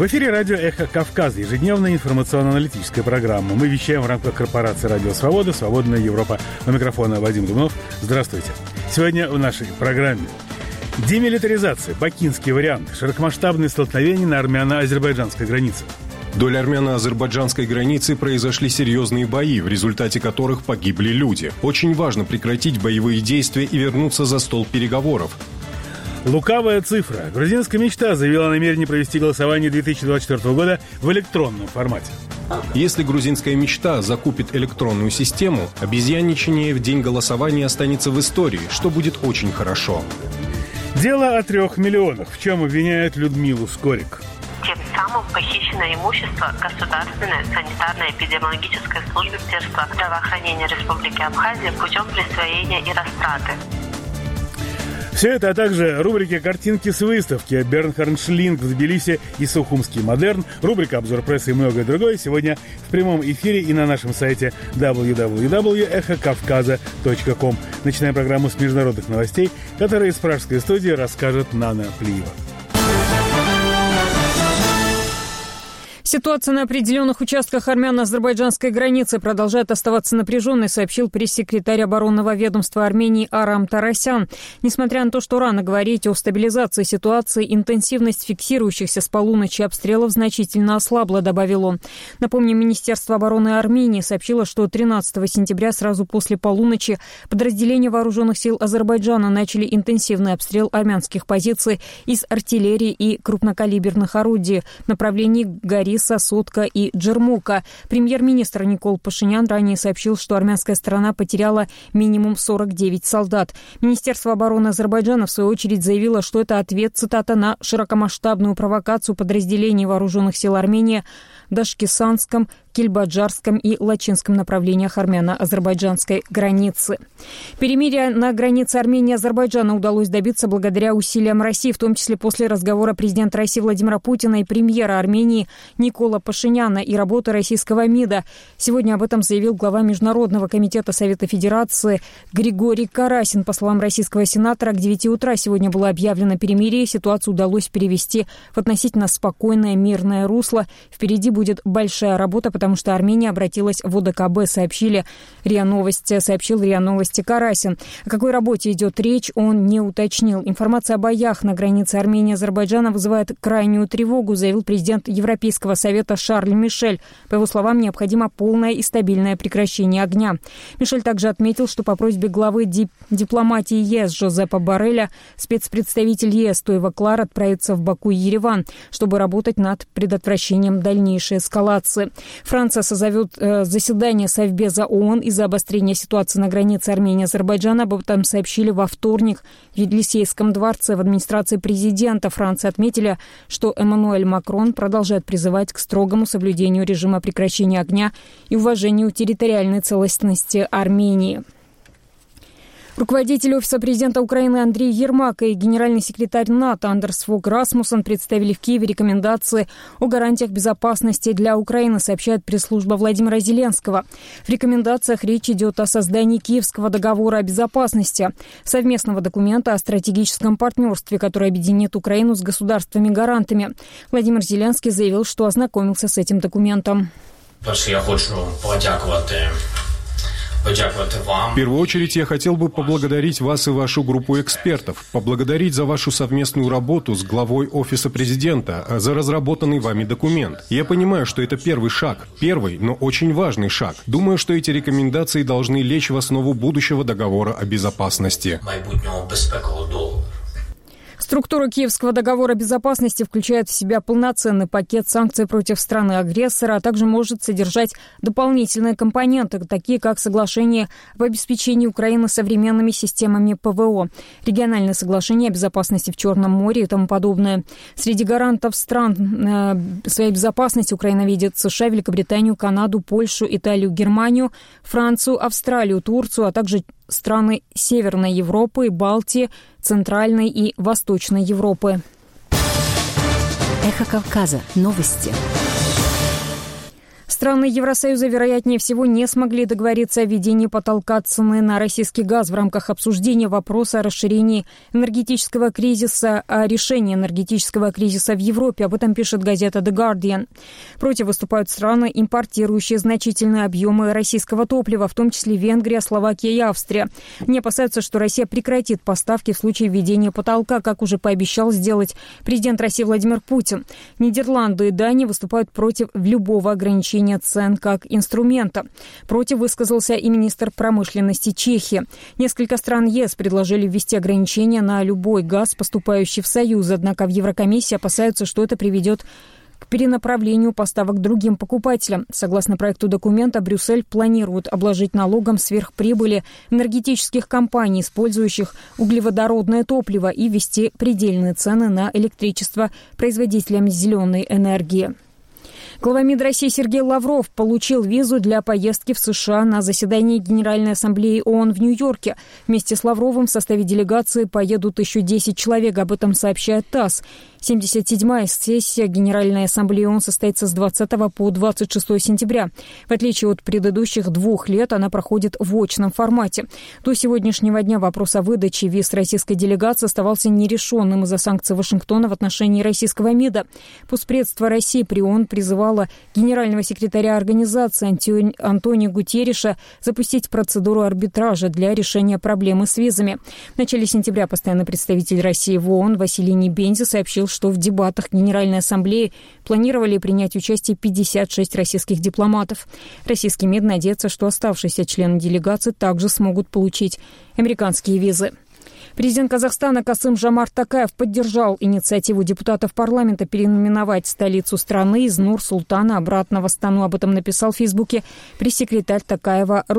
В эфире радио «Эхо Кавказа», ежедневная информационно-аналитическая программа. Мы вещаем в рамках корпорации «Радио Свобода», «Свободная Европа». У микрофона Вадим Думнов. Здравствуйте. Сегодня в нашей программе демилитаризация, бакинский вариант, широкомасштабные столкновения на армяно-азербайджанской границе. Вдоль армяно-азербайджанской границы произошли серьезные бои, в результате которых погибли люди. Очень важно прекратить боевые действия и вернуться за стол переговоров. Лукавая цифра. Грузинская мечта заявила о намерении провести голосование 2024 года в электронном формате. Если грузинская мечта закупит электронную систему, обезьянничание в день голосования останется в истории, что будет очень хорошо. Дело о 3 миллионах. В чем обвиняют Людмилу Скорик? Тем самым похищено имущество Государственной санитарно-эпидемиологической службы Министерства здравоохранения Республики Абхазия путем присвоения и растраты. Все это, а также рубрики «Картинки с выставки», «Бернхард Шлинг» в Тбилиси и «Сухумский модерн», рубрика «Обзор прессы» и многое другое сегодня в прямом эфире и на нашем сайте www.эхокавказа.ком. Начинаем программу с международных новостей, которые из пражской студии расскажет Нана Плиева. Ситуация на определенных участках армяно-азербайджанской границы продолжает оставаться напряженной, сообщил пресс-секретарь оборонного ведомства Армении Арам Тарасян. Несмотря на то, что рано говорить о стабилизации ситуации, интенсивность фиксирующихся с полуночи обстрелов значительно ослабла, добавил он. Напомним, Министерство обороны Армении сообщило, что 13 сентября сразу после полуночи подразделения вооруженных сил Азербайджана начали интенсивный обстрел армянских позиций из артиллерии и крупнокалиберных орудий в направлении Гориса, Сотка и Джермука. Премьер-министр Никол Пашинян ранее сообщил, что армянская сторона потеряла минимум 49 солдат. Министерство обороны Азербайджана, в свою очередь, заявило, что это ответ, цитата, на широкомасштабную провокацию подразделений вооруженных сил Армении в Дашкисанском, Кельбаджарском и Лачинском направлениях армяно-азербайджанской границы. Перемирие на границе Армении и Азербайджана удалось добиться благодаря усилиям России, в том числе после разговора президента России Владимира Путина и премьера Армении Никола Пашиняна и работы российского МИДа. Сегодня об этом заявил глава Международного комитета Совета Федерации Григорий Карасин. По словам российского сенатора, к 9 утра сегодня было объявлено перемирие. Ситуацию удалось перевести в относительно спокойное мирное русло. Впереди будет большая работа, потому что Армения обратилась в ОДКБ, сообщил РИА Новости Карасин. О какой работе идет речь, он не уточнил. Информация о боях на границе Армении и Азербайджана вызывает крайнюю тревогу, заявил президент Европейского совета Шарль Мишель. По его словам, необходимо полное и стабильное прекращение огня. Мишель также отметил, что по просьбе главы дипломатии ЕС Жозепа Борреля спецпредставитель ЕС Тойва Клар отправится в Баку и Ереван, чтобы работать над предотвращением дальнейшей эскалации. Франция созовет заседание Совбеза ООН из-за обострения ситуации на границе Армении и Азербайджана. Об этом сообщили во вторник в Елисейском дворце. В администрации президента Франции отметили, что Эммануэль Макрон продолжает призывать к строгому соблюдению режима прекращения огня и уважению территориальной целостности Армении. Руководитель Офиса президента Украины Андрей Ермак и генеральный секретарь НАТО Андерс Фог Расмуссен представили в Киеве рекомендации о гарантиях безопасности для Украины, сообщает пресс-служба Владимира Зеленского. В рекомендациях речь идет о создании Киевского договора о безопасности, совместного документа о стратегическом партнерстве, который объединит Украину с государствами-гарантами. Владимир Зеленский заявил, что ознакомился с этим документом. В первую очередь я хотел бы поблагодарить вас и вашу группу экспертов, поблагодарить за вашу совместную работу с главой Офиса президента, за разработанный вами документ. Я понимаю, что это первый шаг, но очень важный шаг. Думаю, что эти рекомендации должны лечь в основу будущего договора о безопасности. Структура Киевского договора безопасности включает в себя полноценный пакет санкций против страны-агрессора, а также может содержать дополнительные компоненты, такие как соглашение об обеспечении Украины современными системами ПВО, региональное соглашение о безопасности в Черном море и тому подобное. Среди гарантов стран своей безопасности Украина видит США, Великобританию, Канаду, Польшу, Италию, Германию, Францию, Австралию, Турцию, а также страны Северной Европы, Балтии, Центральной и Восточной Европы. Эхо Кавказа. Новости. Страны Евросоюза, вероятнее всего, не смогли договориться о введении потолка цены на российский газ в рамках обсуждения вопроса о расширении энергетического кризиса, о решении энергетического кризиса в Европе. Об этом пишет газета The Guardian. Против выступают страны, импортирующие значительные объемы российского топлива, в том числе Венгрия, Словакия и Австрия. Они опасаются, что Россия прекратит поставки в случае введения потолка, как уже пообещал сделать президент России Владимир Путин. Нидерланды и Дания выступают против любого ограничения цен как инструмента. Против высказался и министр промышленности Чехии. Несколько стран ЕС предложили ввести ограничения на любой газ, поступающий в Союз, однако в Еврокомиссии опасаются, что это приведет к перенаправлению поставок другим покупателям. Согласно проекту документа, Брюссель планирует обложить налогом сверхприбыли энергетических компаний, использующих углеводородное топливо, и ввести предельные цены на электричество производителям зеленой энергии. Глава МИД России Сергей Лавров получил визу для поездки в США на заседание Генеральной Ассамблеи ООН в Нью-Йорке. Вместе с Лавровым в составе делегации поедут еще 10 человек, об этом сообщает ТАСС. 77-я сессия Генеральной Ассамблеи ООН состоится с 20 по 26 сентября. В отличие от предыдущих 2 лет, она проходит в очном формате. До сегодняшнего дня вопрос о выдаче виз российской делегации оставался нерешенным из-за санкций Вашингтона в отношении российского МИДа. Постпредство России при ООН призывало генерального секретаря организации Антонио Гутерриша запустить процедуру арбитража для решения проблемы с визами. В начале сентября постоянный представитель России в ООН Василий Небензи сообщил, что в дебатах Генеральной Ассамблеи планировали принять участие 56 российских дипломатов. Российский МИД надеется, что оставшиеся члены делегации также смогут получить американские визы. Президент Казахстана Касым-Жомарт Токаев поддержал инициативу депутатов парламента переименовать столицу страны из Нур-Султана обратно в Астану. Об этом написал в Фейсбуке пресс-секретарь Токаева